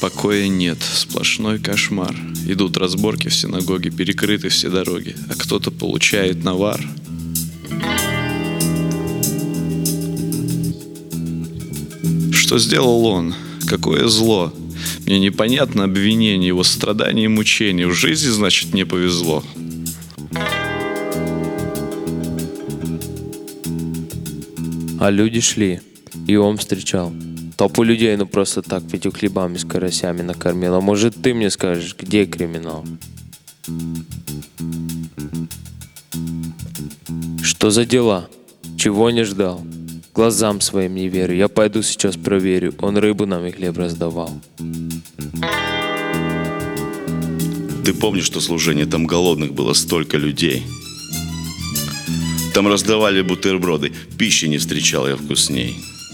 Покоя нет, сплошной кошмар. Идут разборки в синагоге, перекрыты все дороги, а кто-то получает навар. Что сделал он? Какое зло? Мне непонятно обвинение, его страдания и мучения. В жизни, значит, не повезло. А люди шли, и он встречал. Толпу людей, ну просто так 5 хлебами с карасями накормил. А может, ты мне скажешь, где криминал? Что за дела? Чего не ждал? Глазам своим не верю. Я пойду сейчас проверю. Он рыбу нам и хлеб раздавал. Ты помнишь, что служение? Там голодных было столько людей. Там раздавали бутерброды. Пищи не встречал я вкусней.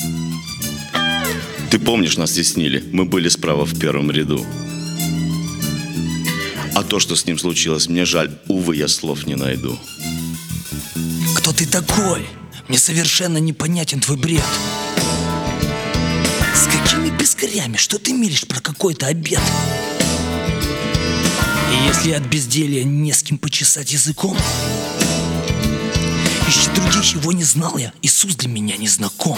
Ты помнишь, нас теснили? Мы были справа в первом ряду. А то, что с ним случилось, мне жаль. Увы, я слов не найду. Кто ты такой? Мне совершенно непонятен твой бред. С какими пескарями? Что ты мелешь про какой-то обед? И если от безделья не с кем почесать языком, ищи других, его не знал я. Иисус для меня не знаком.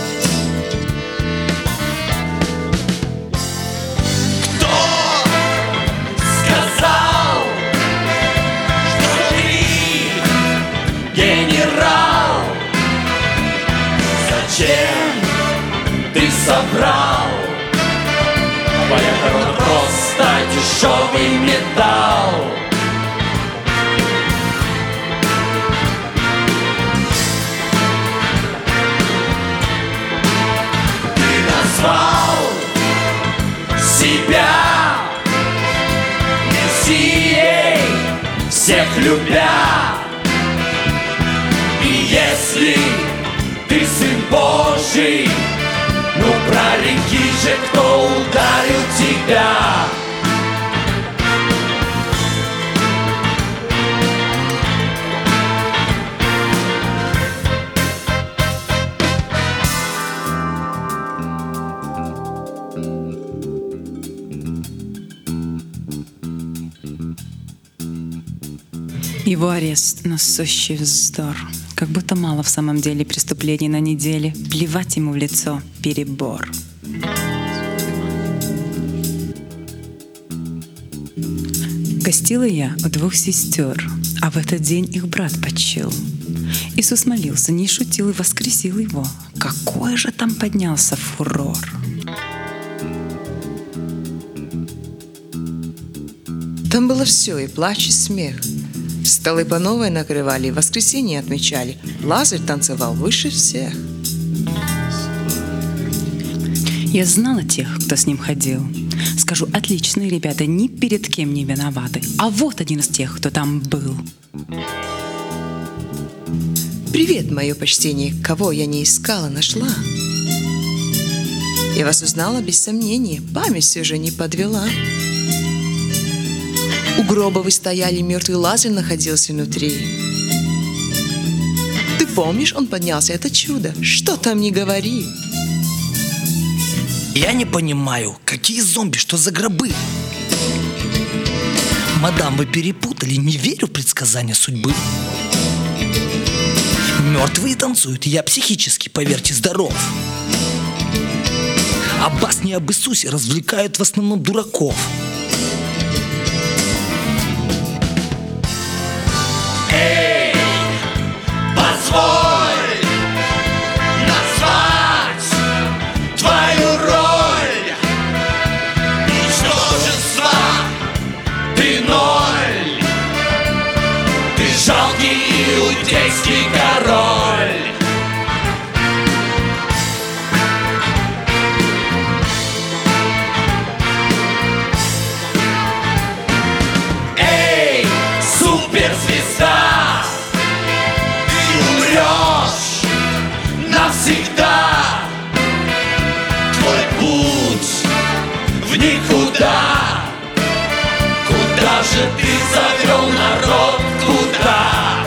Зачем ты собрал? Твоя корона просто дешевый металл. Ты назвал себя Мессией, всех любя. И если ты сын Божий, ну прореки же, кто ударил тебя. Его арест — насущий вздор. Как будто мало в самом деле преступлений на неделе. Плевать ему в лицо — перебор. Гостила я у 2 сестер, а в этот день их брат почил. Иисус молился, не шутил и воскресил его. Какой же там поднялся фурор! Там было все, и плач, и смех. Столы по новой накрывали, воскресенье отмечали. Лазарь танцевал выше всех. Я знала тех, кто с ним ходил. Скажу, отличные ребята, ни перед кем не виноваты. А вот один из тех, кто там был. Привет, мое почтение, кого я не искала, нашла. Я вас узнала без сомнения, память все же не подвела. У гроба вы стояли, мертвый Лазарь находился внутри. Ты помнишь, он поднялся, это чудо. Что там не говори. Я не понимаю, какие зомби, что за гробы? Мадам, вы перепутали, не верю в предсказания судьбы. Мертвые танцуют, я психически, поверьте, здоров. А басни об Иисусе развлекают в основном дураков. Эй, позволь назвать твою роль. Ничтожество, ты ноль. Ты жалкий иудейский король. Эй, суперзвезда, ты умрешь навсегда. Твой путь в никуда. Куда же ты завел народ, куда?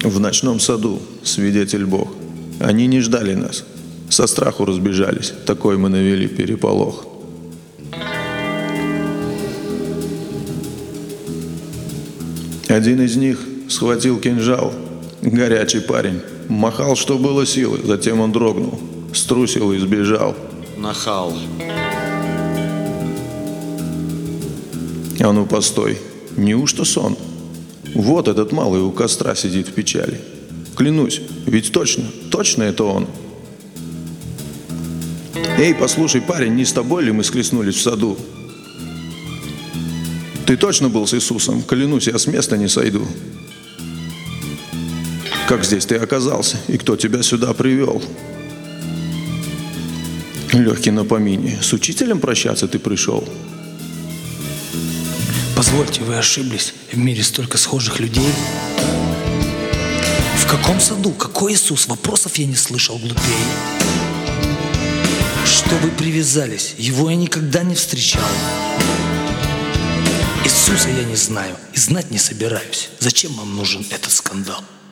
В ночном саду, свидетель Бог. Они не ждали нас. Со страху разбежались. Такой мы навели переполох. Один из них схватил кинжал. Горячий парень. Махал, что было силы. Затем он дрогнул. Струсил и сбежал. Нахал. А ну, постой. Неужто сон? Вот этот малый у костра сидит в печали. Клянусь, ведь точно это он. Эй, послушай, парень, не с тобой ли мы схлестнулись в саду? Ты точно был с Иисусом? Клянусь, я с места не сойду. Как здесь ты оказался? И кто тебя сюда привел? Легкий на помине. С учителем прощаться ты пришел? Позвольте, вы ошиблись. В мире столько схожих людей. В каком саду? Какой Иисус? Вопросов я не слышал глупей. Что вы привязались? Его я никогда не встречал. Иисуса я не знаю и знать не собираюсь. Зачем вам нужен этот скандал?